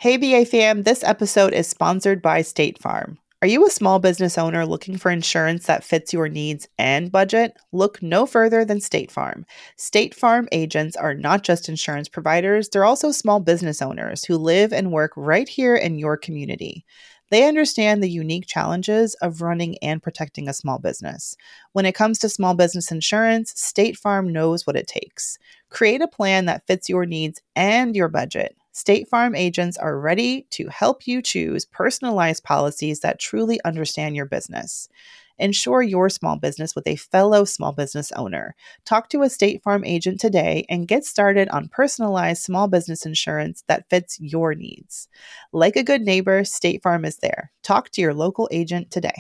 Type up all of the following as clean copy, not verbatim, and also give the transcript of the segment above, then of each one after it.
Hey BA fam, this episode is sponsored by State Farm. Are you a small business owner looking for insurance that fits your needs and budget? Look no further than State Farm. State Farm agents are not just insurance providers, they're also small business owners who live and work right here in your community. They understand the unique challenges of running and protecting a small business. When it comes to small business insurance, State Farm knows what it takes. Create a plan that fits your needs and your budget. State Farm agents are ready to help you choose personalized policies that truly understand your business. Insure your small business with a fellow small business owner. Talk to a State Farm agent today and get started on personalized small business insurance that fits your needs. Like a good neighbor, State Farm is there. Talk to your local agent today.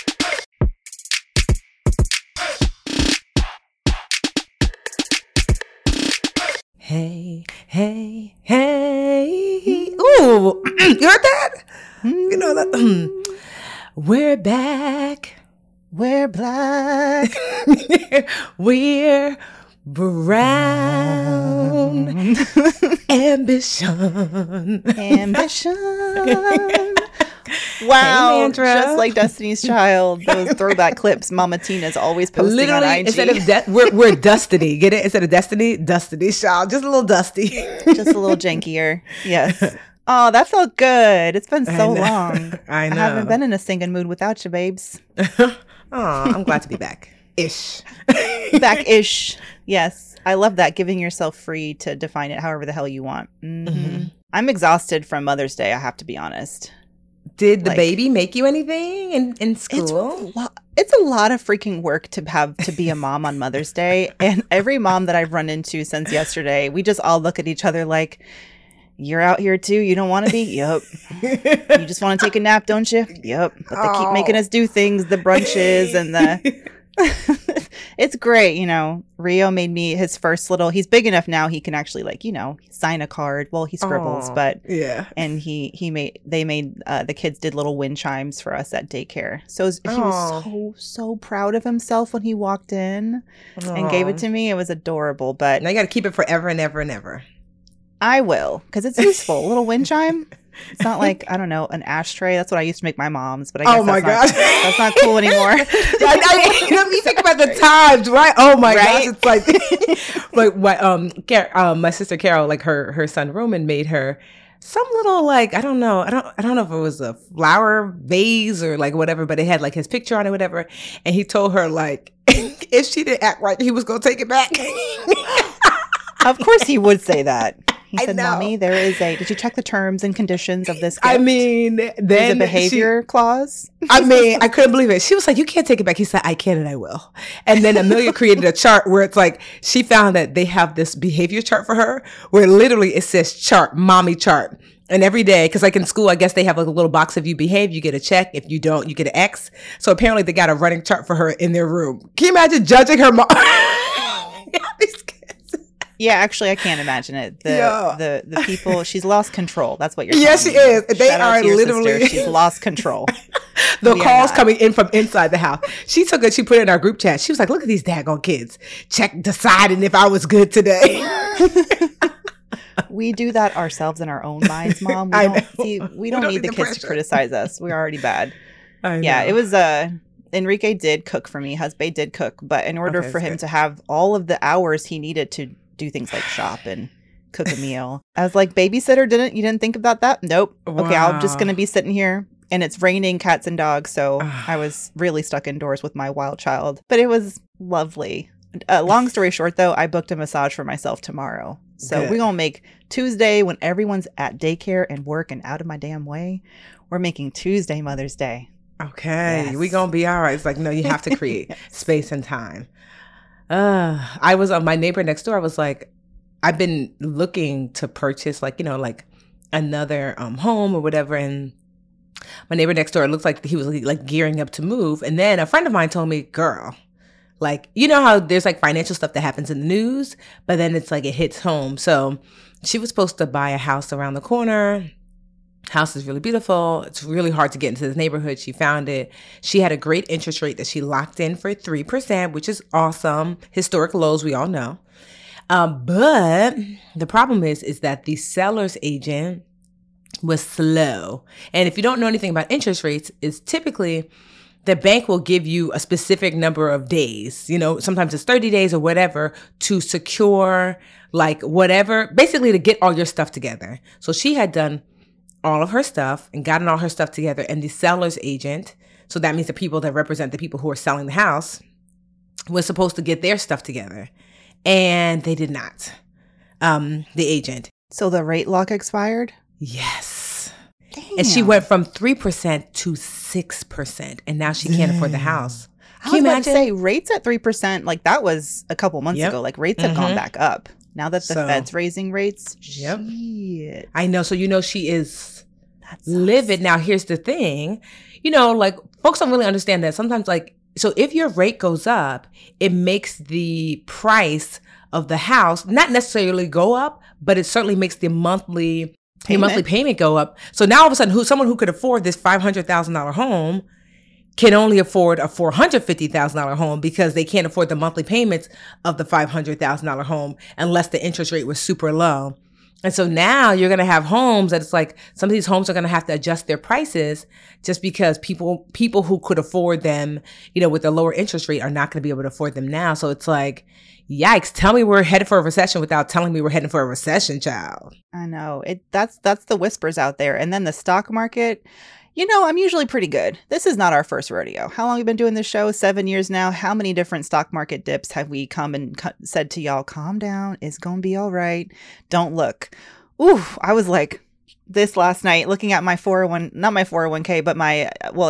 Hey, hey, hey. Ooh, you heard that? You know that? We're back. We're black. We're brown. Ambition. Wow, Hey, just like Destiny's Child, those throwback clips Mama Tina's always posting Literally, on IG. instead of we're Destiny. Get it? Instead of Destiny, Destiny's Child. Just a little dusty. Just a little jankier. Yes. Oh, that felt good. It's been so long. I know. I haven't been in a singing mood without you, babes. Oh, I'm glad to be back. Ish. Back-ish. Yes. I love that, giving yourself free to define it however the hell you want. Mm-hmm. I'm exhausted from Mother's Day, I have to be honest. Did the baby make you anything in school? It's a lot of freaking work to have to be a mom on Mother's Day. And every mom that I've run into since yesterday, we just all look at each other like, you're out here too? You don't want to be? Yup. You just want to take a nap, don't you? Yup. But they keep making us do things, the brunches and the... It's great, you know. Rio made me his first little... He's big enough now he can actually, like, you know, sign a card. Well, he scribbles, but... Yeah. And the kids did little wind chimes for us at daycare. So he was so proud of himself when he walked in and gave it to me. It was adorable, but... Now you got to keep it forever and ever and ever. I will, because it's useful. A little wind chime. It's not like, I don't know, an ashtray. That's what I used to make my mom's, but I guess that's not cool anymore. You think about the times, right? Oh my gosh, it's like my sister Carol, like her son Roman made her some little, like, I don't know if it was a flower vase or like whatever, but it had like his picture on it, whatever. And he told her, like, if she didn't act right, he was gonna take it back. Of course he would say that. He said, Mommy, did you check the terms and conditions of this gift? I mean, then there's a behavior clause. I mean, I couldn't believe it. She was like, you can't take it back. He said, I can and I will. And then Amelia created a chart where it's like, she found that they have this behavior chart for her where literally it says chart, mommy chart. And every day, because like in school, I guess they have like a little box. If you behave, you get a check. If you don't, you get an X. So apparently they got a running chart for her in their room. Can you imagine judging her mom? Yeah, actually, I can't imagine it. The people, she's lost control. That's what you're saying. Yes, she is. They are literally. Sister. She's lost control. The calls coming in from inside the house. She took it. She put it in our group chat. She was like, "Look at these daggone kids, deciding if I was good today." We do that ourselves in our own minds, Mom. We don't need the kids to criticize us. We're already bad. I know. Yeah, it was Enrique did cook for me. Husband did cook, but in order for him to have all of the hours he needed to do things like shop and cook a meal, I was like, babysitter, you didn't think about that? Nope. Wow. Okay, I'm just gonna be sitting here, and it's raining cats and dogs, so I was really stuck indoors with my wild child, but it was lovely. Long story short, though, I booked a massage for myself tomorrow, so we're gonna make Tuesday, when everyone's at daycare and work and out of my damn way, we're making Tuesday Mother's Day. Okay, yes. We gonna be all right. It's like, no, you have to create space and time. I was on my neighbor next door. I was like, I've been looking to purchase, like, you know, like another home or whatever. And my neighbor next door, it looks like he was like gearing up to move. And then a friend of mine told me, girl, like, you know how there's like financial stuff that happens in the news, but then it's like it hits home. So she was supposed to buy a house around the corner. House is really beautiful. It's really hard to get into this neighborhood. She found it. She had a great interest rate that she locked in for 3%, which is awesome. Historic lows, we all know. But the problem is that the seller's agent was slow. And if you don't know anything about interest rates, is typically the bank will give you a specific number of days, sometimes it's 30 days or whatever, to secure like whatever, basically to get all your stuff together. So she had done all of her stuff and gotten all her stuff together, and the seller's agent, so that means the people that represent the people who are selling the house, was supposed to get their stuff together, and they did not. The agent. So the rate lock expired? Yes. Damn. And she went from 3% to 6%, and now she can't afford the house. I was about to say, rates at 3%, like that was a couple months ago. Like rates have gone back up. Now that the Fed's raising rates, shit. I know. So, she is livid. Now, here's the thing. Like folks don't really understand that sometimes, like, so if your rate goes up, it makes the price of the house not necessarily go up, but it certainly makes the monthly payment go up. So now all of a sudden, someone who could afford this $500,000 home can only afford a $450,000 home because they can't afford the monthly payments of the $500,000 home unless the interest rate was super low. And so now you're going to have homes that it's like some of these homes are going to have to adjust their prices just because people who could afford them, with a lower interest rate are not going to be able to afford them now. So it's like, yikes, tell me we're headed for a recession without telling me we're heading for a recession, child. I know. That's the whispers out there. And then the stock market, I'm usually pretty good. This is not our first rodeo. How long have we been doing this show? 7 years now. How many different stock market dips have we come and said to y'all, calm down. It's going to be all right. Don't look. Ooh, I was like this last night looking at my not my 401k, but my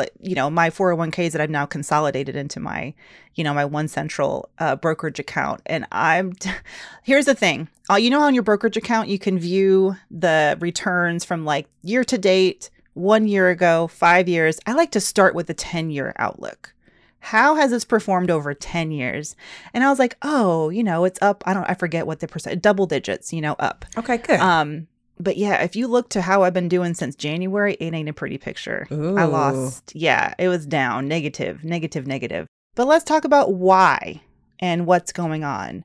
401ks that I've now consolidated into my, my One Central brokerage account. And here's the thing. How on your brokerage account, you can view the returns from like year to date, 1 year ago, 5 years. I like to start with the 10-year outlook. How has this performed over 10 years? And I was like, oh, it's up. I forget what the percent, double digits, up. Okay, good. But yeah, if you look to how I've been doing since January, it ain't a pretty picture. Ooh. I lost. Yeah, it was down, negative. But let's talk about why and what's going on.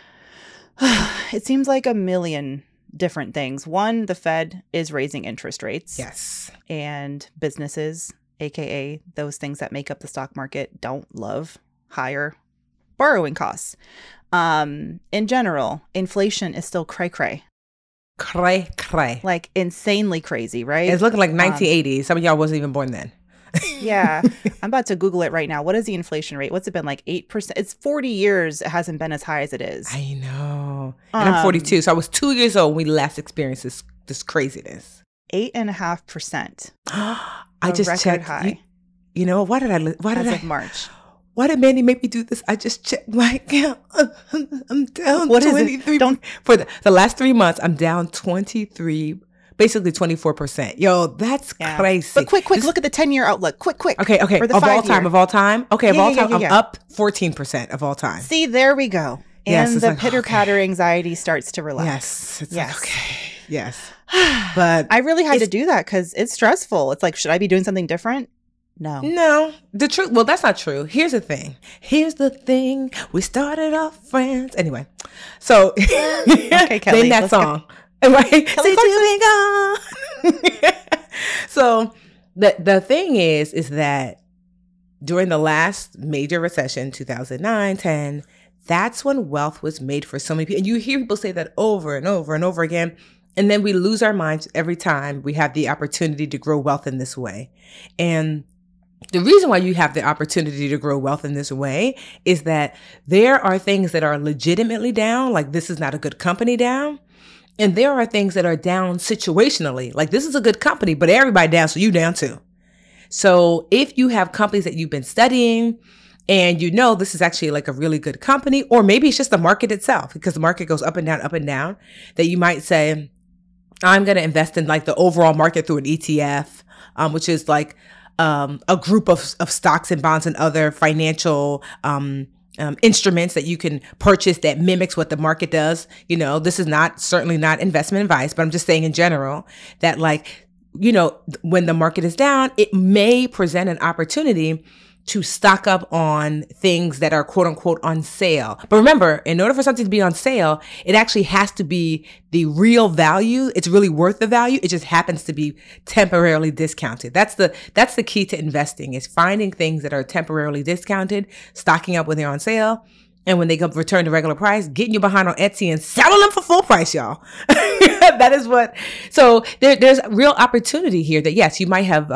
It seems like a million different things. One, the Fed is raising interest rates. Yes. And businesses, aka those things that make up the stock market, don't love higher borrowing costs. In general, inflation is still cray-cray. Cray-cray. Like insanely crazy, right? It's looking like 1980s. Some of y'all wasn't even born then. Yeah. I'm about to Google it right now. What is the inflation rate? What's it been, like 8%? It's 40 years. It hasn't been as high as it is. I know. And I'm 42. So I was 2 years old when we last experienced this craziness. 8.5%. I just checked. High. Why did of March. Why did Mandy make me do this? I just checked my account. I'm down. What 23. Is it? For the last 3 months, I'm down 23. Basically 24%. Yo, that's crazy. But quick, look at the 10-year outlook. Quick. Okay. For the of all time. Okay, of all time, I'm up 14% of all time. See, there we go. And the pitter-patter anxiety starts to relax. Yes. It's like, okay. Yes. But I really had to do that because it's stressful. It's like, should I be doing something different? No. The truth. Well, that's not true. Here's the thing. We started off friends. Anyway, so okay, Kelly, name that song. Right? Kelly So the thing is that during the last major recession, 2009, 10, that's when wealth was made for so many people. And you hear people say that over and over and over again. And then we lose our minds every time we have the opportunity to grow wealth in this way. And the reason why you have the opportunity to grow wealth in this way is that there are things that are legitimately down, like this is not a good company down. And there are things that are down situationally, like this is a good company, but everybody down, so you down too. So if you have companies that you've been studying and this is actually like a really good company, or maybe it's just the market itself, because the market goes up and down, that you might say, I'm going to invest in like the overall market through an ETF, which is like a group of stocks and bonds and other financial instruments that you can purchase that mimics what the market does. This is certainly not investment advice, but I'm just saying in general that when the market is down, it may present an opportunity to stock up on things that are quote unquote on sale. But remember, in order for something to be on sale, it actually has to be the real value. It's really worth the value. It just happens to be temporarily discounted. That's the key to investing, is finding things that are temporarily discounted, stocking up when they're on sale. And when they come return to regular price, getting you behind on Etsy and selling them for full price, y'all. That is what. So there's real opportunity here that, yes, you might have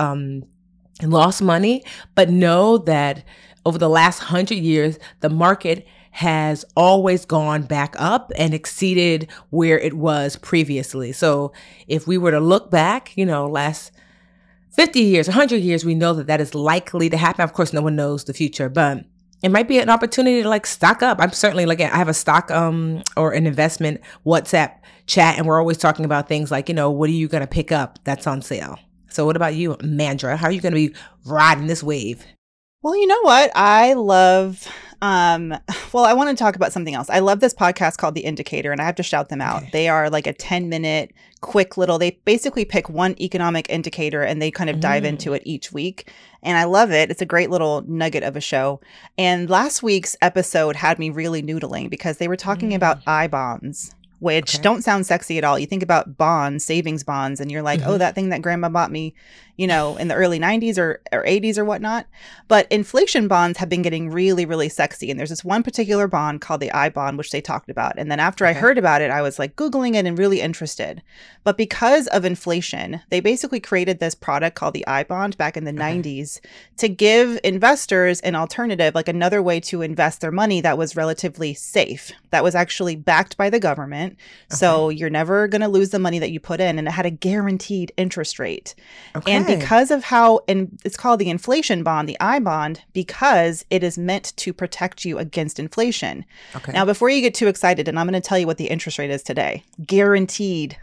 lost money, but know that over the last 100 years, the market has always gone back up and exceeded where it was previously. So if we were to look back, last 50 years, 100 years, we know that is likely to happen. Of course, no one knows the future, but it might be an opportunity to stock up. I'm certainly I have a stock or an investment WhatsApp chat, and we're always talking about things like, what are you going to pick up that's on sale? So what about you, Mandra? How are you going to be riding this wave? Well, you know what? I love, I want to talk about something else. I love this podcast called The Indicator, and I have to shout them out. Okay. They are like a 10-minute quick they basically pick one economic indicator and they kind of dive into it each week. And I love it. It's a great little nugget of a show. And last week's episode had me really noodling because they were talking about I-bonds, which don't sound sexy at all. You think about bonds, savings bonds, and you're like, oh, that thing that grandma bought me, in the early 90s or 80s or whatnot. But inflation bonds have been getting really, really sexy. And there's this one particular bond called the I bond, which they talked about. And then after I heard about it, I was Googling it and really interested. But because of inflation, they basically created this product called the I bond back in the 90s to give investors an alternative, another way to invest their money that was relatively safe, that was actually backed by the government. So you're never going to lose the money that you put in. And it had a guaranteed interest rate. And because of and it's called the inflation bond, the I bond, because it is meant to protect you against inflation. Now, before you get too excited, and I'm going to tell you what the interest rate is today, guaranteed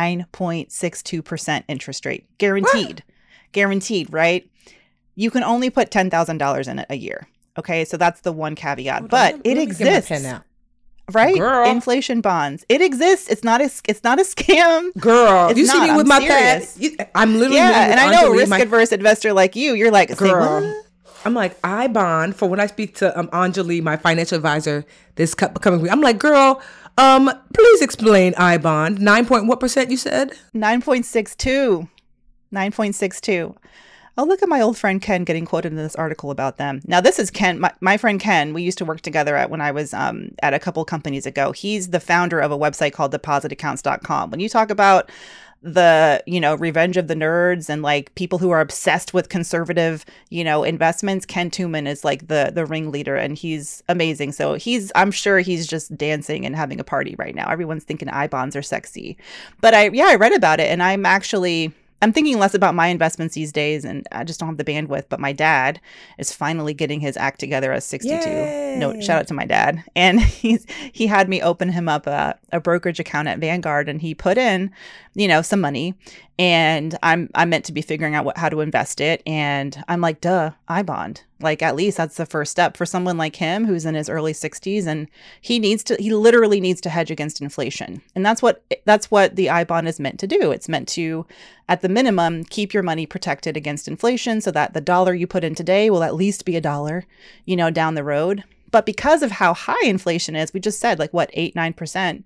9.62% interest rate. Guaranteed. What? Guaranteed, right? You can only put $10,000 in it a year. Okay, so that's the one caveat, but it exists. Right? Girl. Inflation bonds. It exists. It's not a scam. Girl, you see me with my pad. I'm literally and I know a risk-adverse investor like you. You're like, girl. Say, what? I'm like, I bond for when I speak to Anjali, my financial advisor, this coming week. I'm like, girl, please explain I bond. 9% you said? 9.62. 9.62. Oh, look at my old friend Ken getting quoted in this article about them. Now, this is Ken, my friend Ken. We used to work together when I was at a couple companies ago. He's the founder of a website called depositaccounts.com. When you talk about the, revenge of the nerds and people who are obsessed with conservative, investments, Ken Tuman is the ringleader, and he's amazing. So I'm sure he's just dancing and having a party right now. Everyone's thinking I bonds are sexy. But I read about it, and I'm thinking less about my investments these days, and I just don't have the bandwidth. But my dad is finally getting his act together at 62. Yay. No, shout out to my dad. And he had me open him up a brokerage account at Vanguard, and he put in, some money. And I'm meant to be figuring out how to invest it. And I'm like, duh, I bond. At least that's the first step for someone like him who's in his early 60s, and he literally needs to hedge against inflation. And that's what the I bond is meant to do. It's meant to, at the minimum, keep your money protected against inflation so that the dollar you put in today will at least be $1, down the road. But because of how high inflation is, we just said 8-9%.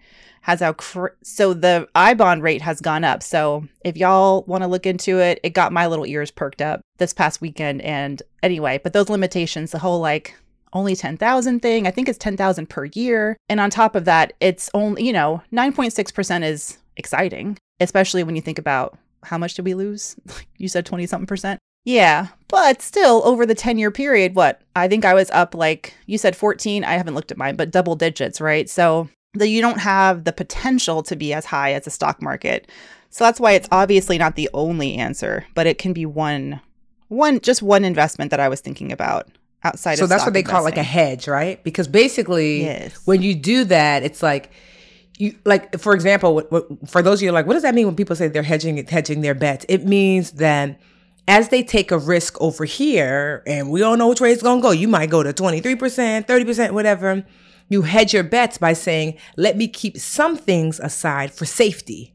So the I bond rate has gone up. So if y'all want to look into it, it got my little ears perked up this past weekend. And anyway, but those limitations, the whole only 10,000 thing, I think it's 10,000 per year. And on top of that, it's only, 9.6% is exciting, especially when you think about how much did we lose? You said 20 something percent. Yeah, but still over the 10-year period, I think I was up you said 14. I haven't looked at mine, but double digits, right? So you don't have the potential to be as high as the stock market. So that's why it's obviously not the only answer, but it can be one investment that I was thinking about outside of stock. So that's what they call a hedge, right? Because basically when you do that, it's you for example, for those of you what does that mean when people say they're hedging their bets? It means that as they take a risk over here, and we don't know which way it's going to go, you might go to 23%, 30%, whatever. You hedge your bets by saying, let me keep some things aside for safety.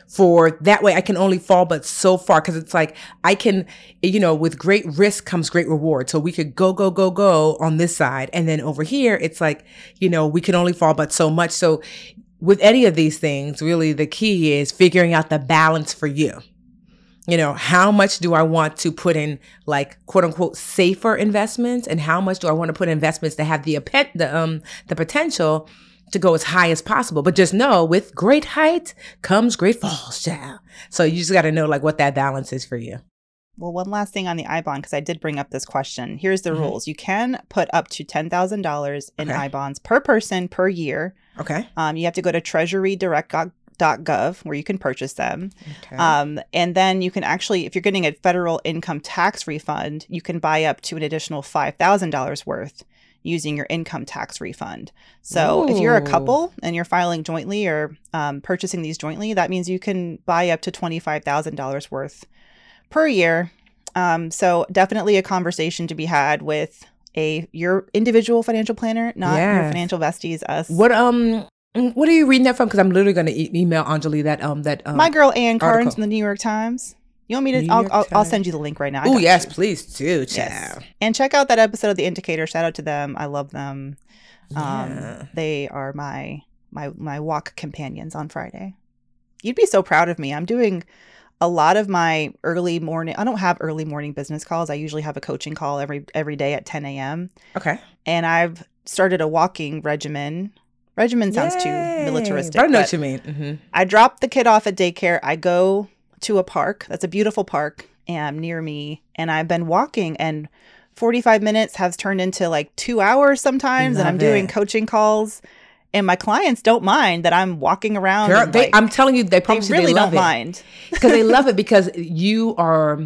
for that way I can only fall but so far, because it's like I can, with great risk comes great reward. So we could go on this side, and then over here it's like, we can only fall but so much. So with any of these things, really the key is figuring out the balance for you. How much do I want to put in, like, quote unquote safer investments, and how much do I want to put in investments that have the potential to go as high as possible? But just know, with great height comes great falls, child. So you just got to know, like, what that balance is for you. Well, one last thing on the I-bond, because I did bring up this question. Here's the rules. You can put up to $10,000 in I-bonds per person per year. Okay. You have to go to treasurydirect.gov where you can purchase them. Okay. And then you can actually, if you're getting a federal income tax refund, you can buy up to an additional $5,000 worth using your income tax refund. So if you're a couple and you're filing jointly or purchasing these jointly, that means you can buy up to $25,000 worth per year. So definitely a conversation to be had with your individual financial planner, not your financial besties, us. What are you reading that from? Because I'm literally going to email Anjali that my girl Ann Carnes from the New York Times. You want me to? I'll send you the link right now. Oh yes, please do. Yes. And check out that episode of The Indicator. Shout out to them. I love them. They are my walk companions on Friday. You'd be so proud of me. I'm doing a lot of my early morning. I don't have early morning business calls. I usually have a coaching call every day at 10 a.m. Okay. And I've started a walking regimen. Regimen sounds too militaristic. I know what you mean. Mm-hmm. I drop the kid off at daycare. I go to a park. That's a beautiful park near me. And I've been walking, and 45 minutes has turned into like 2 hours sometimes. And I'm doing coaching calls. And my clients don't mind that I'm walking around. I'm telling you, they promise they really love don't mind. Because they love it, because you are,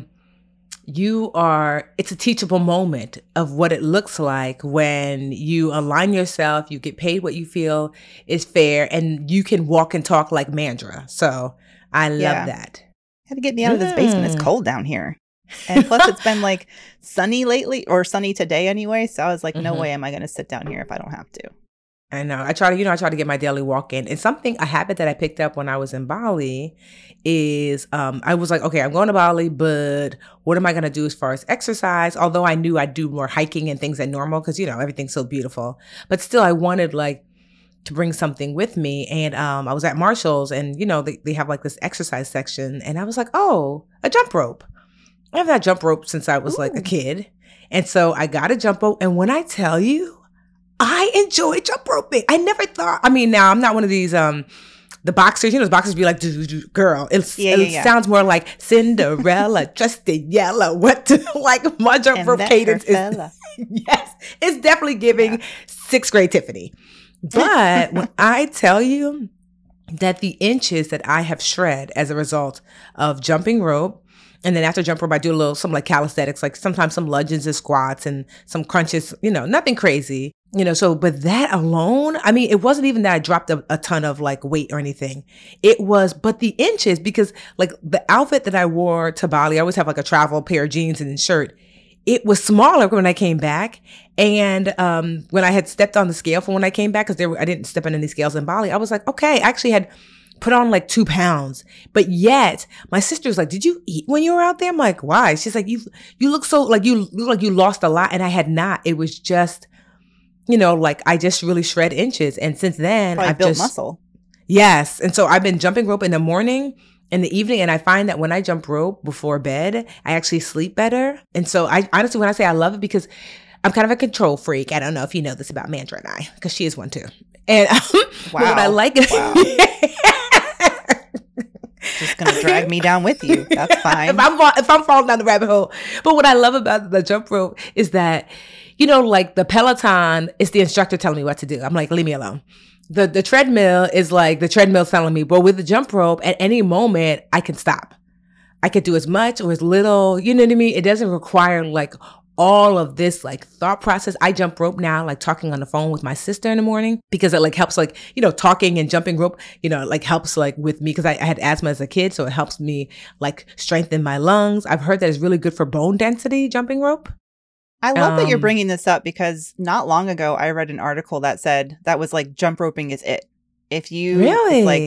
it's a teachable moment of what it looks like when you align yourself, you get paid what you feel is fair, and you can walk and talk like Mandra. So I love that. Had to get me out of this basement. It's cold down here. And plus it's been like sunny lately, or sunny today anyway. So I was like, no way am I going to sit down here if I don't have to. I know. I try to get my daily walk in. And a habit that I picked up when I was in Bali is, I was like, okay, I'm going to Bali, but what am I going to do as far as exercise? Although I knew I'd do more hiking and things than normal, because, everything's so beautiful. But still, I wanted to bring something with me. And I was at Marshall's, and, they have like this exercise section. And I was like, oh, a jump rope. I've had a jump rope since I was like a kid. And so I got a jump rope. And when I tell you, I enjoy jump roping. I never thought, now I'm not one of these, the boxers, those boxers be like, girl, it sounds more like Cinderella dressed in yellow. Like my jump rope cadence is, yes, it's definitely giving sixth grade Tiffany. But when I tell you that the inches that I have shred as a result of jumping rope, and then after jump rope, I do some like calisthenics, like sometimes some lunges and squats and some crunches, nothing crazy. But that alone, it wasn't even that I dropped a ton of like weight or anything. It was, but the inches, because like the outfit that I wore to Bali, I always have like a travel pair of jeans and a shirt. It was smaller when I came back. And when I had stepped on the scale for when I came back, because I didn't step on any scales in Bali, I was like, okay, I actually had put on like 2 pounds. But yet my sister was like, did you eat when you were out there? I'm like, why? She's like, you look so like you lost a lot. And I had not. It was just, like I just really shred inches. And since then I've built muscle. Yes. And so I've been jumping rope in the morning, in the evening. And I find that when I jump rope before bed, I actually sleep better. And so I honestly, when I say I love it, because I'm kind of a control freak. I don't know if you know this about Mandra and I, because she is one too. And what I like is just gonna drag me down with you. That's fine. if I'm falling down the rabbit hole. But what I love about the jump rope is that, like the Peloton is the instructor telling me what to do. I'm like, leave me alone. The treadmill is like the treadmill telling me, but with the jump rope, at any moment I can stop. I could do as much or as little. You know what I mean? It doesn't require like all of this like thought process. I jump rope now, like talking on the phone with my sister in the morning, because it like helps like, talking and jumping rope, like helps like with me, because I had asthma as a kid. So it helps me like strengthen my lungs. I've heard that it's really good for bone density, jumping rope. I love that you're bringing this up, because not long ago I read an article that said that was like jump roping is it. If you really like,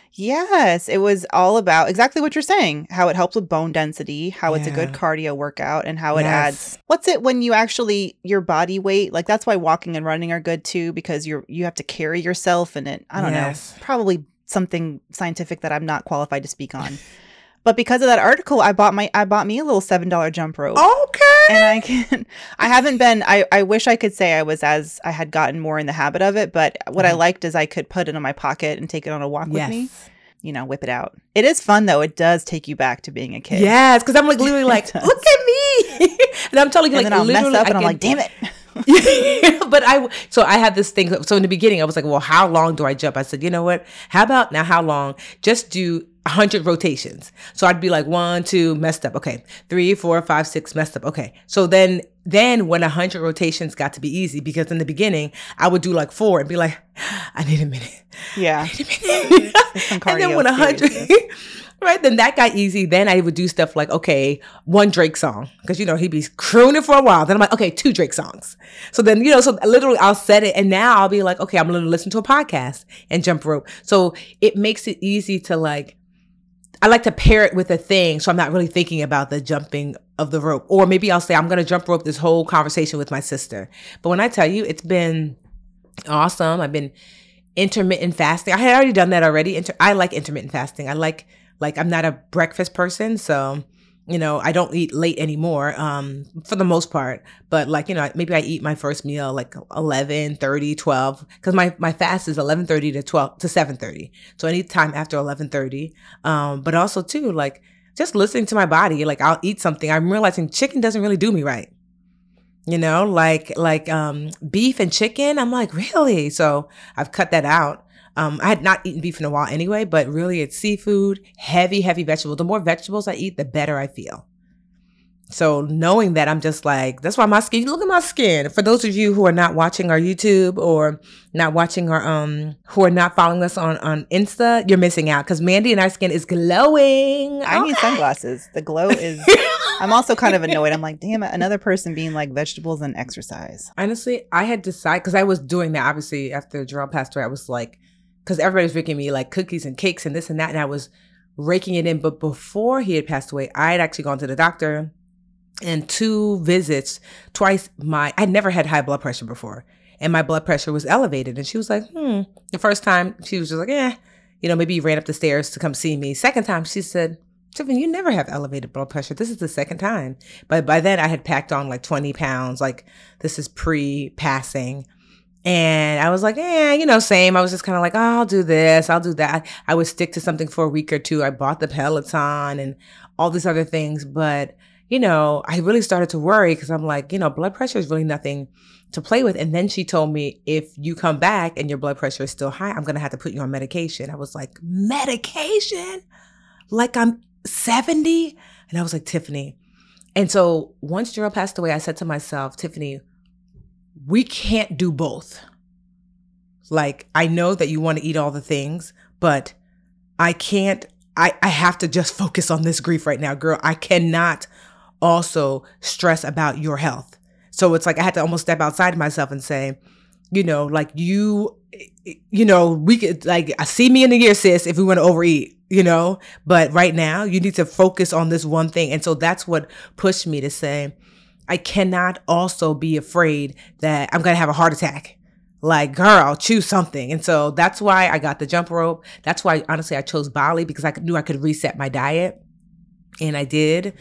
Yes, it was all about exactly what you're saying, how it helps with bone density, how it's a good Yeah. cardio workout, and how it Yes. adds what's it when you actually your body weight, like that's why walking and running are good too, because you have to carry yourself and it I don't know, Yes. probably something scientific that I'm not qualified to speak on. But because of that article, I bought me a little $7 jump rope. And Okay. I haven't been, I wish I could say I had gotten more in the habit of it, but what I liked is I could put it in my pocket and take it on a walk with me, Yes. whip it out. It is fun though. It does take you back to being a kid. Yes, because I'm like literally like, does. look at me, and I'm telling you, And like then I'll mess literally, up and I'm like, damn it. But so I had this thing. So in the beginning, I was like, well, how long do I jump? I said, you know what? How about now? How long? Just do 100 rotations. So I'd be like 1, 2, messed up. Okay. 3, 4, 5, 6, messed up. Okay. So then when 100 rotations got to be easy, because in the beginning I would do like 4 and be like, I need a minute. Yeah. I need a minute. Some And then cardio when 100, experiences. right, then that got easy. Then I would do stuff like, okay, 1 Drake song, because he'd be crooning for a while. Then I'm like, okay, 2 Drake songs. So then so literally I'll set it, and now I'll be like, okay, I'm going to listen to a podcast and jump rope. So it makes it easy to like, I like to pair it with a thing, so I'm not really thinking about the jumping of the rope. Or maybe I'll say I'm going to jump rope this whole conversation with my sister. But when I tell you, it's been awesome. I've been intermittent fasting. I had already done that already. I like intermittent fasting. I like I'm not a breakfast person, so I don't eat late anymore, for the most part. But maybe I eat my first meal like 11:30, 12, because my fast is 11:30 to 12 to 7:30. So anytime after 11:30. But also too, like just listening to my body, like I'll eat something. I'm realizing chicken doesn't really do me right. Beef and chicken. I'm like, really? So I've cut that out. I had not eaten beef in a while anyway, but really it's seafood, heavy vegetables. The more vegetables I eat, the better I feel. So knowing that, I'm just like, that's why my skin, look at my skin. For those of you who are not watching our YouTube or not watching our, who are not following us on Insta, you're missing out, because Mandy and our skin is glowing. I need sunglasses. The glow is, I'm also kind of annoyed. I'm like, damn it, another person being like vegetables and exercise. Honestly, I had decided, because I was doing that, obviously, after Jerome passed away, I was like, because everybody's making me like cookies and cakes and this and that, and I was raking it in. But before he had passed away, I had actually gone to the doctor, and 2 visits, twice I'd never had high blood pressure before, and my blood pressure was elevated. And she was like, The first time she was just like, maybe you ran up the stairs to come see me. Second time she said, Tiffany, you never have elevated blood pressure. This is the second time. But by then I had packed on like 20 pounds. Like this is pre-passing. And I was like, same. I was just kind of like, oh, I'll do this, I'll do that. I would stick to something for a week or 2. I bought the Peloton and all these other things. But, I really started to worry, because I'm like, blood pressure is really nothing to play with. And then she told me, if you come back and your blood pressure is still high, I'm going to have to put you on medication. I was like, medication? Like I'm 70? And I was like, Tiffany. And so once Gerald passed away, I said to myself, Tiffany, we can't do both. Like, I know that you want to eat all the things, but I can't, I have to just focus on this grief right now, girl. I cannot also stress about your health. So it's like, I had to almost step outside of myself and say, we could, like, I see me in a year, sis, if we want to overeat, but right now you need to focus on this one thing. And so that's what pushed me to say, I cannot also be afraid that I'm going to have a heart attack. Like, girl, choose something. And so that's why I got the jump rope. That's why, honestly, I chose Bali, because I knew I could reset my diet. And I did.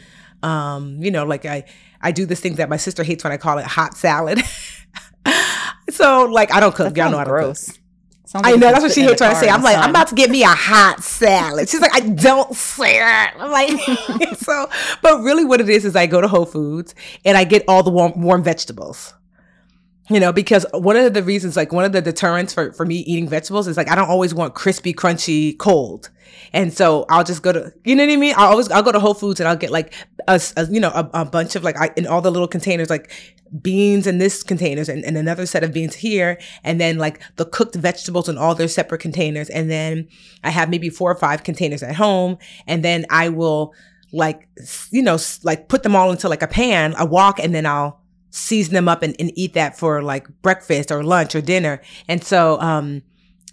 I do this thing that my sister hates when I call it hot salad. So, like, I don't cook. Y'all know I don't gross. cook. I know, that's what she hates trying to say. I'm like, I'm about to get me a hot salad. She's like, I don't say that. I'm like, but really what it is I go to Whole Foods and I get all the warm vegetables. Because one of the reasons, like one of the deterrents for me eating vegetables is like, I don't always want crispy, crunchy, cold. And so I'll just go to, you know what I mean? I'll go to Whole Foods and I'll get like a bunch of like, in all the little containers, like beans in this containers and another set of beans here. And then like the cooked vegetables in all their separate containers. And then I have maybe 4 or 5 containers at home. And then I will like put them all into like a pan, a wok, and then I'll season them up and eat that for like breakfast or lunch or dinner. And so,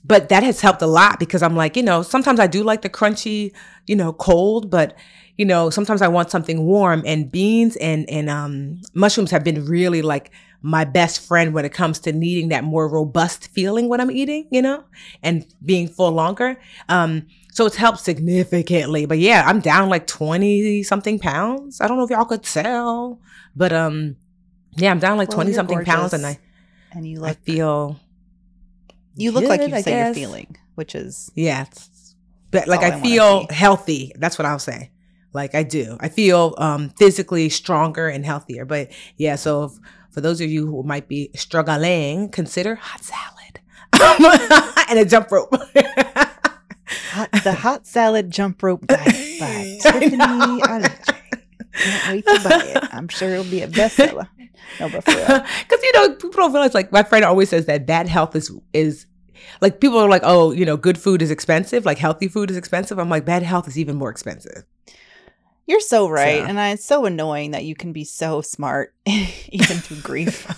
But that has helped a lot because I'm like, sometimes I do like the crunchy, cold, but sometimes I want something warm, and beans and mushrooms have been really like my best friend when it comes to needing that more robust feeling when I'm eating, and being full longer. So it's helped significantly. But yeah, I'm down like 20 something pounds. I don't know if y'all could tell, but yeah, I'm down like 20 something pounds, and you I feel you look like you say you're feeling, which is but like I feel healthy. That's what I'll say. Like I do. I feel physically stronger and healthier. But yeah, so for those of you who might be struggling, consider hot salad and a jump rope. The hot salad jump rope diet by Tiffany Aliche. Can't wait to buy it. I'm sure it'll be a bestseller. No, but for real. Because people don't realize, like my friend always says that bad health is like, people are like, oh, good food is expensive, like healthy food is expensive. I'm like, bad health is even more expensive. You're so right. And it's so annoying that you can be so smart even through grief.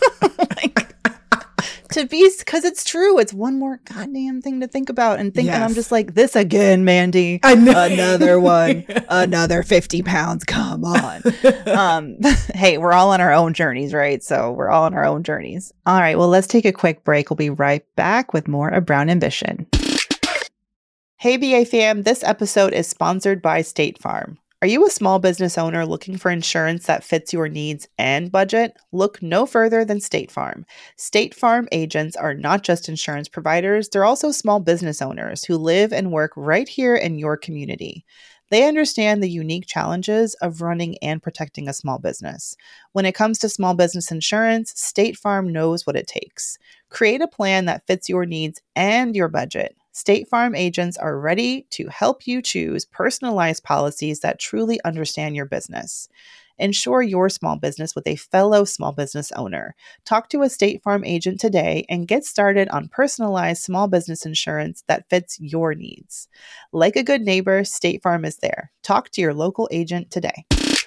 Because it's true. It's one more goddamn thing to think about and think. Yes. And I'm just like, this again, Mandy. I know. Another one. Another 50 pounds. Come on. Hey, we're all on our own journeys, right? So we're all on our own journeys. All right. Well, let's take a quick break. We'll be right back with more of Brown Ambition. Hey, BA fam. This episode is sponsored by State Farm. Are you a small business owner looking for insurance that fits your needs and budget? Look no further than State Farm. State Farm agents are not just insurance providers, they're also small business owners who live and work right here in your community. They understand the unique challenges of running and protecting a small business. When it comes to small business insurance, State Farm knows what it takes. Create a plan that fits your needs and your budget. State Farm agents are ready to help you choose personalized policies that truly understand your business. Insure your small business with a fellow small business owner. Talk to a State Farm agent today and get started on personalized small business insurance that fits your needs. Like a good neighbor, State Farm is there. Talk to your local agent today.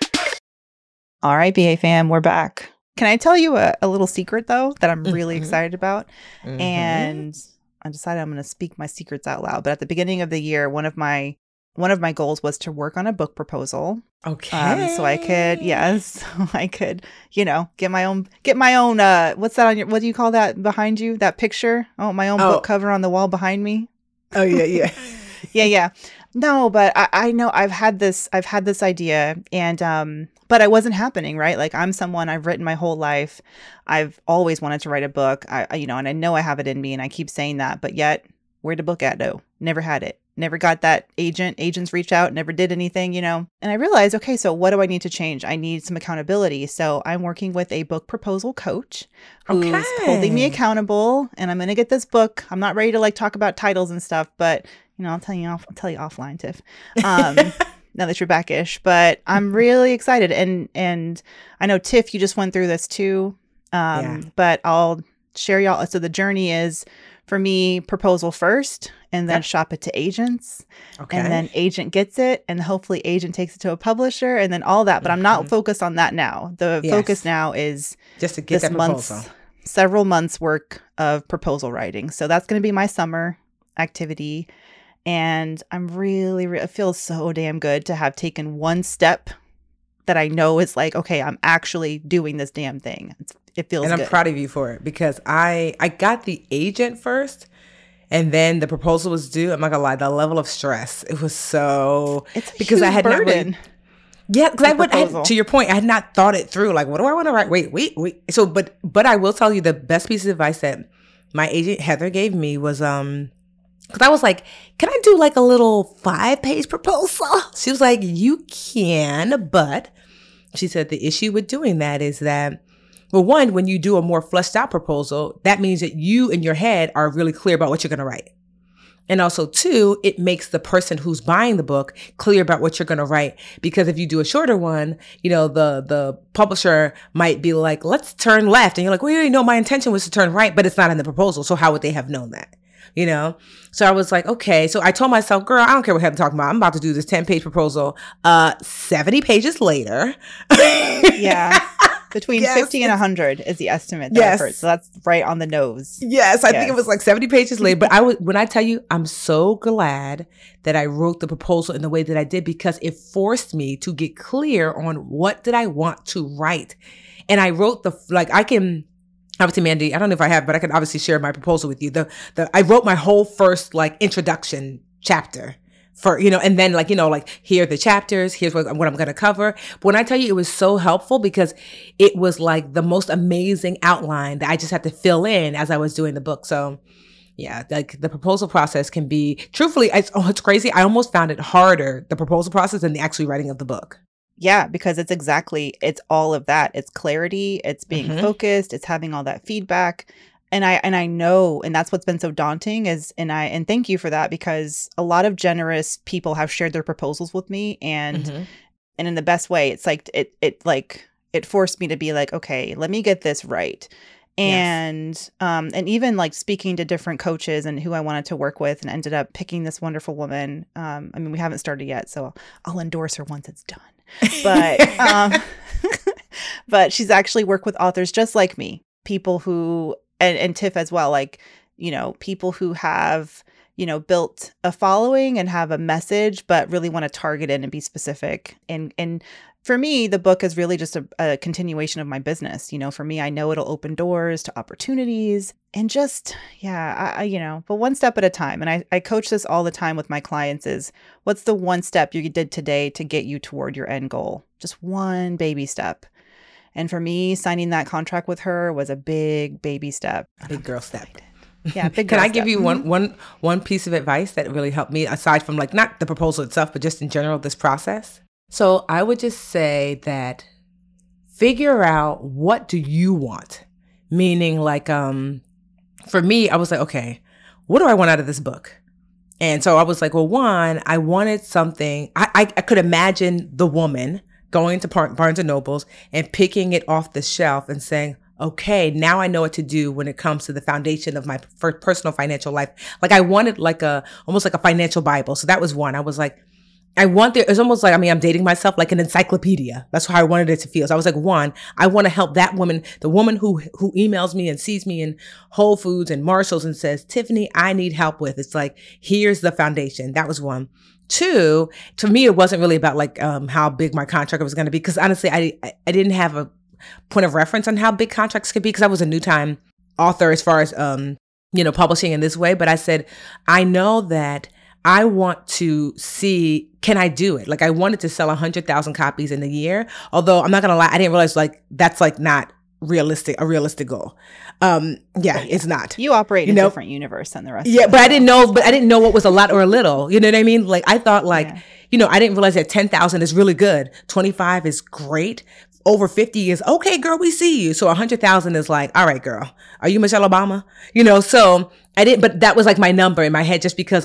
All right, BA fam, we're back. Can I tell you a little secret, though, that I'm really excited about? And I decided I'm going to speak my secrets out loud. But at the beginning of the year, one of my goals was to work on a book proposal. Okay. So I could, get my own, what's that on your, what do you call that behind you? That picture? Oh, my own book cover on the wall behind me. Oh, yeah. Yeah. No, but I know I've had this idea and, but it wasn't happening, right? Like I've written my whole life. I've always wanted to write a book. And I know I have it in me and I keep saying that, but yet where'd the book at? No, never had it. Never got that agents reached out, never did anything, And I realized, okay, so what do I need to change? I need some accountability. So I'm working with a book proposal coach who's holding me accountable and I'm going to get this book. I'm not ready to talk about titles and stuff, but I'll tell you offline, Tiff. Now that you're back-ish, but I'm really excited. And I know, Tiff, you just went through this too. But I'll share y'all. So the journey is, for me, proposal first and then shop it to agents. Okay. And then agent gets it and hopefully agent takes it to a publisher and then all that. But I'm not focused on that now. The focus now is just to get that proposal. Several months work of proposal writing. So that's going to be my summer activity. And I'm really, it feels so damn good to have taken one step that I know is like, okay, I'm actually doing this damn thing. It feels good. And I'm proud of you for it because I got the agent first and then the proposal was due. I'm not gonna lie, the level of stress, it was so, it's because I had burden. Because to your point, I had not thought it through. Like, what do I want to write? Wait. So, but I will tell you the best piece of advice that my agent Heather gave me was, because I was like, can I do like a little 5-page proposal? She was like, you can, but she said the issue with doing that is that, well, one, when you do a more fleshed out proposal, that means that you in your head are really clear about what you're going to write. And also, two, it makes the person who's buying the book clear about what you're going to write. Because if you do a shorter one, the publisher might be like, let's turn left. And you're like, well, you already know my intention was to turn right, but it's not in the proposal. So how would they have known that? So I was like, okay. So I told myself, girl, I don't care what I'm talking about. I'm about to do this 10-page proposal. 70 pages later. Yeah. Between Yes, 50 and 100 is the estimate that I've heard. Yes. So that's right on the nose. Yes, I think it Yes. was like 70 pages later. But when I tell you, I'm so glad that I wrote the proposal in the way that I did, because it forced me to get clear on what did I want to write. And I wrote obviously, Mandy, I don't know if I have, but I can obviously share my proposal with you. I wrote my whole first introduction chapter for, and then here are the chapters, here's what I'm going to cover. But when I tell you, it was so helpful because it was like the most amazing outline that I just had to fill in as I was doing the book. So yeah, the proposal process can be, truthfully, it's crazy. I almost found it harder, the proposal process, than the actual writing of the book. Yeah, because it's all of that. It's clarity, it's being focused, it's having all that feedback. And I know, and that's what's been so daunting and thank you for that, because a lot of generous people have shared their proposals with me, and in the best way. It's like it forced me to be like, okay, let me get this right. And and even speaking to different coaches and who I wanted to work with, and ended up picking this wonderful woman. I mean, we haven't started yet, so I'll endorse her once it's done. But but she's actually worked with authors just like me, people who and Tiff as well, people who have built a following and have a message, but really want to target it and be specific. And for me, the book is really just a continuation of my business. For me, I know it'll open doors to opportunities and just, but one step at a time. And I coach this all the time with my clients is, what's the one step you did today to get you toward your end goal? Just one baby step. And for me, signing that contract with her was a big baby step. Big girl step. Yeah, big girl Can I step. Give you one piece of advice that really helped me, aside from not the proposal itself, but just in general, this process? So I would just say that figure out, what do you want? Meaning for me, I was like, okay, what do I want out of this book? And so I was like, well, one, I wanted something, I could imagine the woman going to Barnes and Nobles and picking it off the shelf and saying, okay, now I know what to do when it comes to the foundation of my personal financial life. I wanted almost like a financial Bible. So that was one. I was like, it's almost like, I'm dating myself, like an encyclopedia. That's how I wanted it to feel. So I was like, one, I want to help that woman, the woman who emails me and sees me in Whole Foods and Marshalls and says, Tiffany, I need help with. It's like, here's the foundation. That was one. Two, to me, it wasn't really about how big my contract was going to be. Because honestly, I didn't have a point of reference on how big contracts could be, because I was a new time author as far as, publishing in this way. But I said, I know that I want to see, can I do it? I wanted to sell 100,000 copies in a year. Although I'm not going to lie, I didn't realize that's not a realistic goal. It's not. You operate in a different universe than the rest of us. Yeah, but I didn't know what was a lot or a little. You know what I mean? I thought I didn't realize that 10,000 is really good. 25 is great. Over 50 is, okay, girl, we see you. So 100,000 is all right, girl, are you Michelle Obama? So I didn't, but that was my number in my head, just because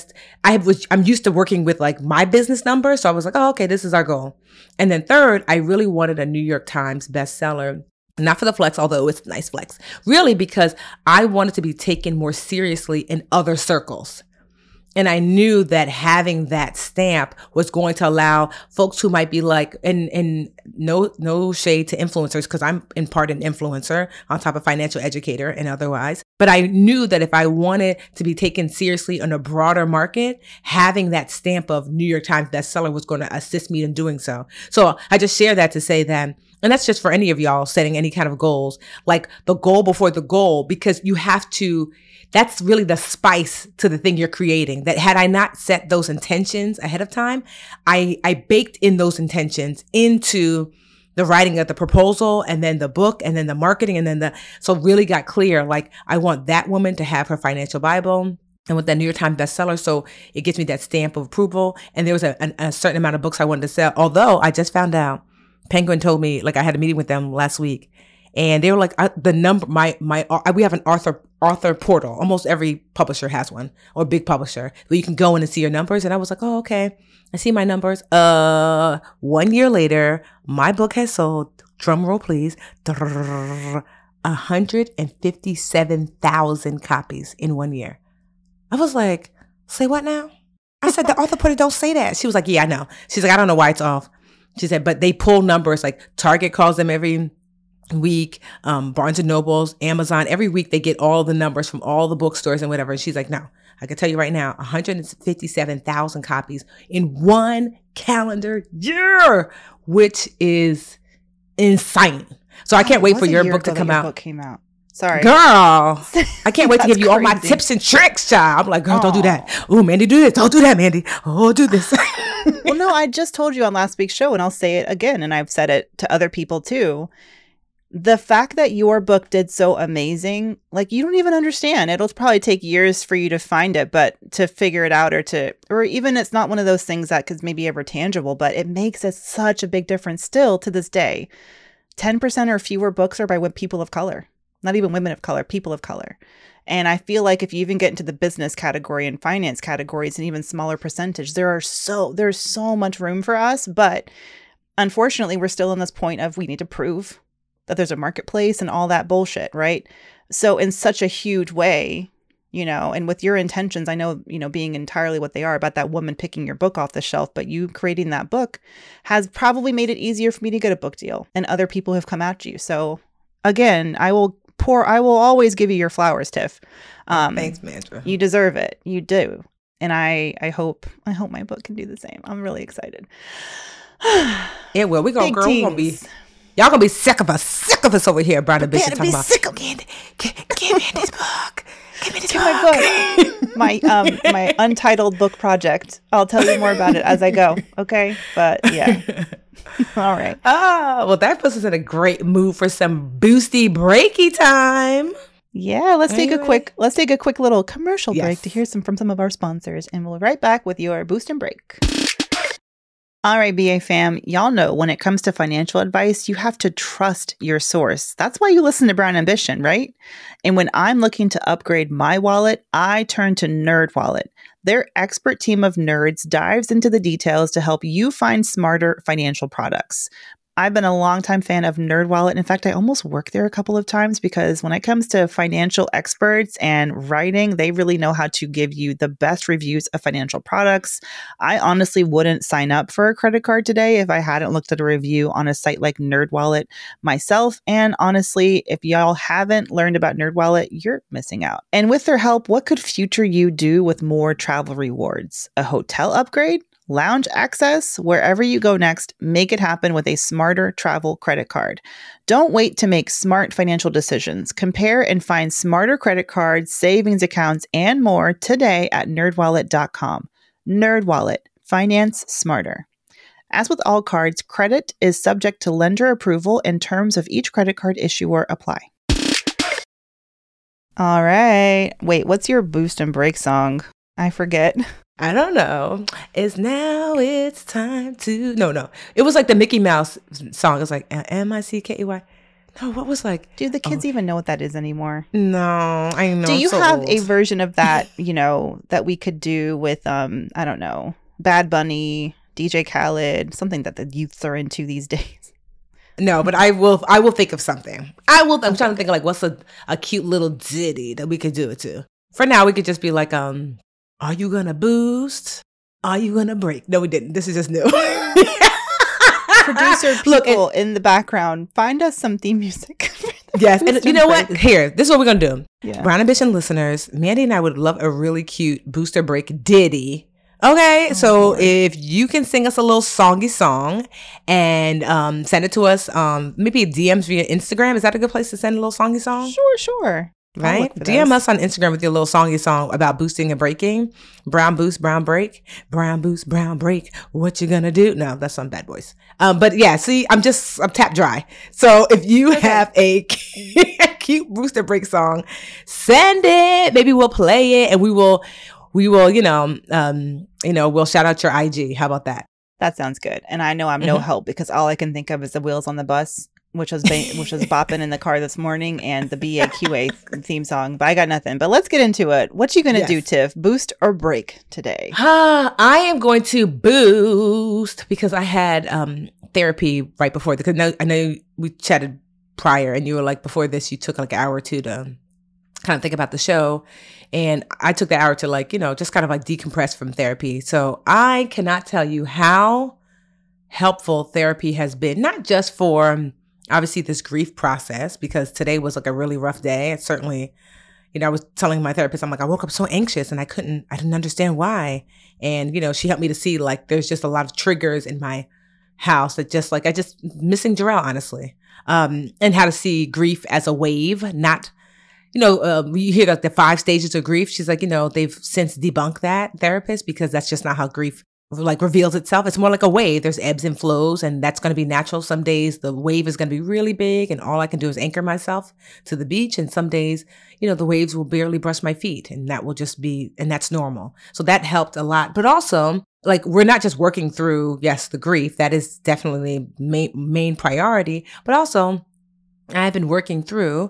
I'm used to working with my business number. So I was like, oh, okay, this is our goal. And then third, I really wanted a New York Times bestseller. Not for the flex, although it's a nice flex, really, because I wanted to be taken more seriously in other circles. And I knew that having that stamp was going to allow folks who might be and no shade to influencers, because I'm in part an influencer on top of financial educator and otherwise. But I knew that if I wanted to be taken seriously in a broader market, having that stamp of New York Times bestseller was going to assist me in doing so. So I just share that to say that, and that's just for any of y'all setting any kind of goals, the goal before the goal, because you have to, that's really the spice to the thing you're creating. That had I not set those intentions ahead of time, I baked in those intentions into the writing of the proposal, and then the book, and then the marketing, and then so really got clear, I want that woman to have her financial Bible, and with that New York Times bestseller. So it gives me that stamp of approval. And there was a certain amount of books I wanted to sell. Although I just found out, Penguin told me, I had a meeting with them last week, and they were the number, we have an author portal. Almost every publisher has one, or big publisher, where you can go in and see your numbers. And I was like, oh, okay. I see my numbers. 1 year later, my book has sold, drum roll please, 157,000 copies in 1 year. I was like, say what now? I said, the author portal don't say that. She was like, yeah, I know. She's like, I don't know why it's off. She said, but they pull numbers, Target calls them every week, Barnes and Nobles, Amazon, every week they get all the numbers from all the bookstores and whatever. And she's like, no, I can tell you right now, 157,000 copies in one calendar year, which is insane. So I can't wait for your book to come out. Book came out. Sorry. Girl, I can't wait to give you all my tips and tricks, child. I'm like, girl, don't do that. Oh, Mandy, do this. Don't do that, Mandy. Oh, do this. Well, no, I just told you on last week's show, and I'll say it again, and I've said it to other people too. The fact that your book did so amazing, like, you don't even understand. It'll probably take years for you to find it, but to figure it out, or even it's not one of those things that could maybe ever tangible, but it makes such a big difference still to this day. 10% or fewer books are by people of color. Not even women of color, people of color. And I feel like if you even get into the business category and finance categories, and even smaller percentage, there's so much room for us. But unfortunately, we're still in this point of we need to prove that there's a marketplace and all that bullshit, right? So in such a huge way, and with your intentions, I know, being entirely what they are about that woman picking your book off the shelf, but you creating that book has probably made it easier for me to get a book deal, and other people have come at you. So again, I will always give you your flowers, Tiff. Thanks, Mandra. You deserve it. You do. And I hope my book can do the same. I'm really excited. It will. Y'all gonna be sick of us over here, Brown Ambition, talking about sick of Give me this book. Give me this book. My book. My untitled book project. I'll tell you more about it as I go. Okay. But yeah. All right. Well, that puts us in a great mood for some boosty breaky time. Yeah, let's take a quick little commercial break to hear from some of our sponsors, and we'll be right back with your boost and break. All right, BA fam, y'all know when it comes to financial advice, you have to trust your source. That's why you listen to Brown Ambition, right? And when I'm looking to upgrade my wallet, I turn to NerdWallet. Their expert team of nerds dives into the details to help you find smarter financial products. I've been a longtime fan of NerdWallet. In fact, I almost worked there a couple of times because when it comes to financial experts and writing, they really know how to give you the best reviews of financial products. I honestly wouldn't sign up for a credit card today if I hadn't looked at a review on a site like NerdWallet myself. And honestly, if y'all haven't learned about NerdWallet, you're missing out. And with their help, what could future you do with more travel rewards? A hotel upgrade? Lounge access? Wherever you go next, make it happen with a smarter travel credit card. Don't wait to make smart financial decisions. Compare and find smarter credit cards, savings accounts, and more today at nerdwallet.com. NerdWallet. Finance smarter. As with all cards, credit is subject to lender approval, and terms of each credit card issuer apply. All right. Wait, what's your boost and break song? I forget. I don't know. It's time to... No. It was like the Mickey Mouse song. It was like M-I-C-K-E-Y. No, what was like... Do the kids even know what that is anymore? No, I know. Do you have a version of that, that we could do with, I don't know, Bad Bunny, DJ Khaled, something that the youths are into these days? No, but I will think of something. I'm trying to think of like what's a cute little ditty that we could do it to. For now, we could just be like, are you gonna boost? Are you gonna break? No, we didn't. This is just new. Producer people in the background, find us some theme music. Yes, and you know what? Here, this is what we're gonna do. Yeah. Brown Ambition listeners, Mandy and I would love a really cute booster break ditty. Okay, if you can sing us a little songy song and send it to us, maybe DMs via Instagram. Is that a good place to send a little songy song? Sure. Right? DM us on Instagram with your little songy song about boosting and breaking. Brown boost, brown break. Brown boost, brown break. What you gonna do? No, that's on Bad Boys. But yeah, see, I'm tap dry. So if you have a cute booster break song, send it. Maybe we'll play it and we will, we'll shout out your IG. How about that? That sounds good. And I know I'm no help because all I can think of is the Wheels on the Bus, which was bopping in the car this morning, and the BAQA theme song. But I got nothing. But let's get into it. What you going to do, Tiff? Boost or break today? I am going to boost because I had therapy right before. Because I know we chatted prior, and you were like, before this, you took like an hour or two to kind of think about the show. And I took the hour to just kind of like decompress from therapy. So I cannot tell you how helpful therapy has been, not just for obviously this grief process, because today was like a really rough day. It's certainly, I was telling my therapist, I'm like, I woke up so anxious and I didn't understand why. And, she helped me to see like there's just a lot of triggers in my house that just like, missing Jarrell, honestly. And how to see grief as a wave, not, you hear like the 5 stages of grief. She's like, they've since debunked that, therapist, because that's just not how grief like reveals itself. It's more like a wave. There's ebbs and flows, and that's going to be natural. Some days the wave is going to be really big and all I can do is anchor myself to the beach. And some days, the waves will barely brush my feet, and that will just be, and that's normal. So that helped a lot. But also, like, we're not just working through, yes, the grief. That is definitely main priority. But also, I've been working through,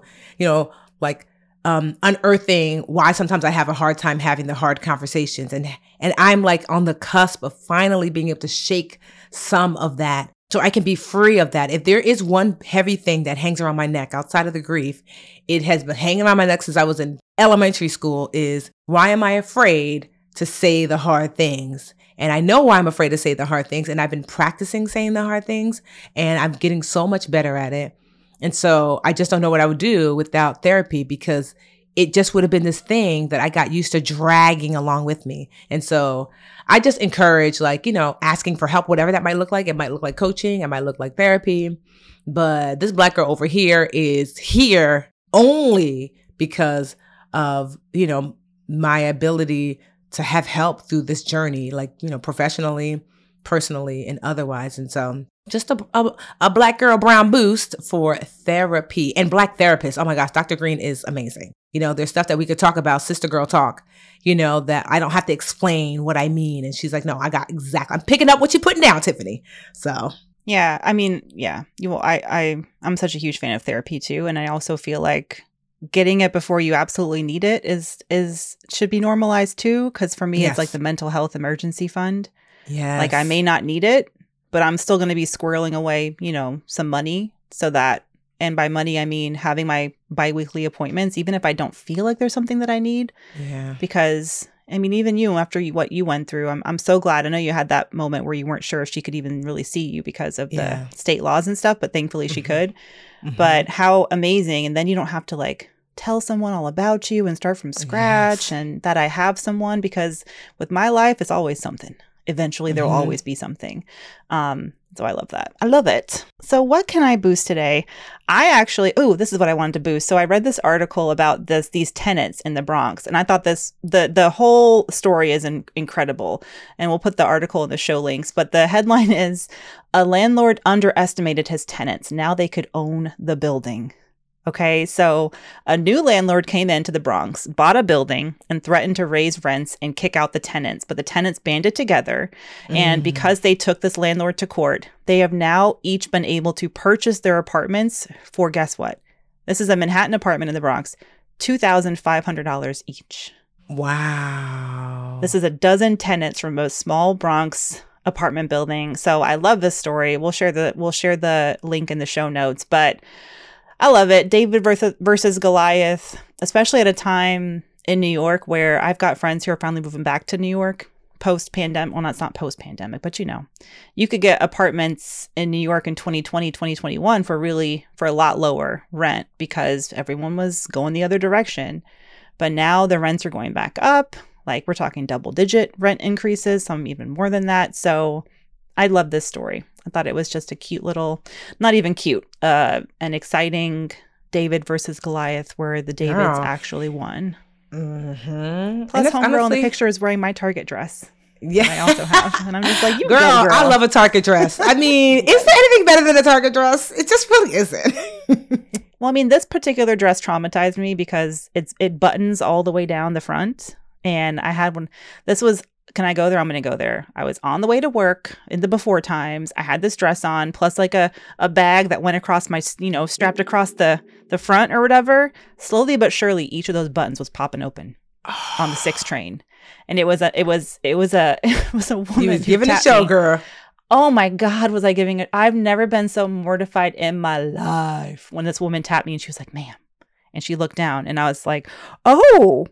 unearthing why sometimes I have a hard time having the hard conversations. And I'm like on the cusp of finally being able to shake some of that so I can be free of that. If there is one heavy thing that hangs around my neck outside of the grief, it has been hanging around my neck since I was in elementary school, is why am I afraid to say the hard things? And I know why I'm afraid to say the hard things. And I've been practicing saying the hard things, and I'm getting so much better at it. And so I just don't know what I would do without therapy, because it just would have been this thing that I got used to dragging along with me. And so I just encourage, asking for help, whatever that might look like. It might look like coaching. It might look like therapy. But this Black girl over here is here only because of, my ability to have help through this journey, professionally, personally, and otherwise. And so just a Black girl brown boost for therapy and Black therapists. Oh my gosh, Dr. Green is amazing. There's stuff that we could talk about, sister girl talk, that I don't have to explain what I mean. And she's like, no, I'm picking up what you're putting down, Tiffany. So. Yeah. I mean, yeah, I'm such a huge fan of therapy too. And I also feel like getting it before you absolutely need it should be normalized too. Cause for me, It's like the mental health emergency fund. Yeah. Like I may not need it, but I'm still going to be squirreling away, some money so that, and by money, I mean having my biweekly appointments, even if I don't feel like there's something that I need. Yeah. Because, I mean, even you, after what you went through, I'm so glad. I know you had that moment where you weren't sure if she could even really see you because of the state laws and stuff, but thankfully she could. Mm-hmm. But how amazing. And then you don't have to tell someone all about you and start from scratch and that I have someone, because with my life, it's always something. Eventually, there will always be something. So I love that. I love it. So what can I boost today? This is what I wanted to boost. So I read this article about these tenants in the Bronx, and I thought the whole story is incredible. And we'll put the article in the show links. But the headline is, a landlord underestimated his tenants. Now they could own the building. Okay, so a new landlord came into the Bronx, bought a building, and threatened to raise rents and kick out the tenants. But the tenants banded together. And because they took this landlord to court, they have now each been able to purchase their apartments for, guess what? This is a Manhattan apartment in the Bronx, $2,500 each. Wow. This is a dozen tenants from a small Bronx apartment building. So I love this story. We'll share the link in the show notes, but I love it. David versus Goliath, especially at a time in New York where I've got friends who are finally moving back to New York post-pandemic. Well, it's not post-pandemic, but you could get apartments in New York in 2020, 2021 for a lot lower rent because everyone was going the other direction. But now the rents are going back up. We're talking double-digit rent increases, some even more than that. So I love this story. I thought it was just a cute little, not even cute, an exciting David versus Goliath where the Davids actually won. Mm-hmm. Plus, homegirl in the picture is wearing my Target dress. Yeah, I also have, and I'm just like, girl, I love a Target dress. I mean, is there anything better than a Target dress? It just really isn't. Well, I mean, this particular dress traumatized me because it buttons all the way down the front, and I had one. This was. Can I go there? I'm going to go there. I was on the way to work in the before times. I had this dress on, plus a bag that went across my, strapped across the front or whatever. Slowly but surely, each of those buttons was popping open on the 6 train. And it was a woman. You was giving a show, girl. Oh my God, was I giving it? I've never been so mortified in my life when this woman tapped me and she was like, ma'am. And she looked down and I was like, oh.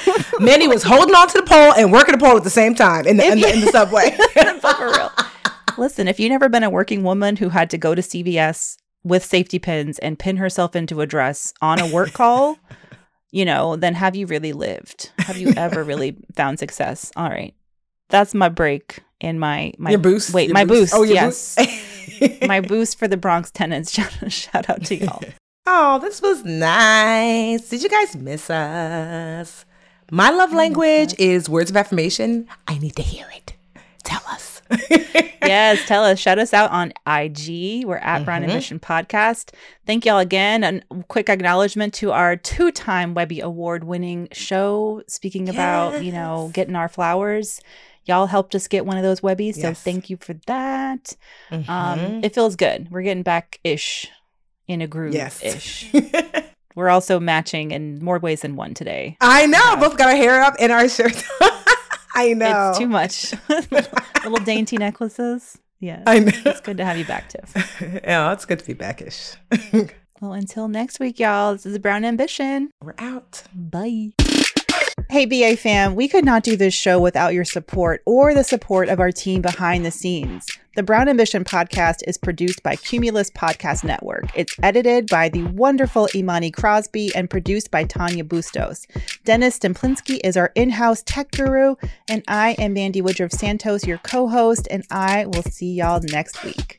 Manny was holding on to the pole and working the pole at the same time in the subway. For real. Listen, if you've never been a working woman who had to go to CVS with safety pins and pin herself into a dress on a work call, then have you really lived? Have you ever really found success? All right. That's my break and my your boost. Wait, your my boost. boost. Yes. My boost for the Bronx tenants. Shout out to y'all. Oh, this was nice. Did you guys miss us? My love language is words of affirmation. I need to hear it. Tell us. Yes, tell us. Shout us out on IG. We're at Brown Ambition Podcast. Thank y'all again. And quick acknowledgement to our 2-time Webby Award-winning show. Speaking about, getting our flowers. Y'all helped us get one of those Webbies, so thank you for that. It feels good. We're getting back-ish in a groove-ish. We're also matching in more ways than one today. I know. Both got our hair up and our shirts. I know. It's too much. Little dainty necklaces. Yeah. I know. It's good to have you back, Tiff. Yeah, it's good to be backish. Well, until next week, y'all, this is Brown Ambition. We're out. Bye. Hey, BA fam, we could not do this show without your support or the support of our team behind the scenes. The Brown Ambition Podcast is produced by Cumulus Podcast Network. It's edited by the wonderful Imani Crosby and produced by Tanya Bustos. Dennis Stemplinsky is our in-house tech guru, and I am Mandy Woodruff Santos, your co-host, and I will see y'all next week.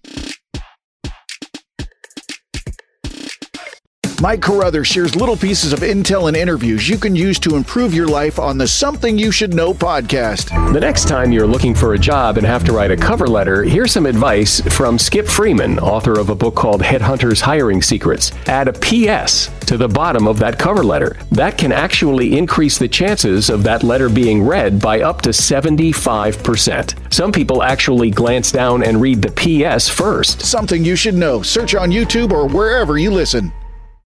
Mike Carruthers shares little pieces of intel and interviews you can use to improve your life on the Something You Should Know podcast. The next time you're looking for a job and have to write a cover letter, here's some advice from Skip Freeman, author of a book called Headhunters Hiring Secrets. Add a PS to the bottom of that cover letter. That can actually increase the chances of that letter being read by up to 75%. Some people actually glance down and read the PS first. Something You Should Know. Search on YouTube or wherever you listen.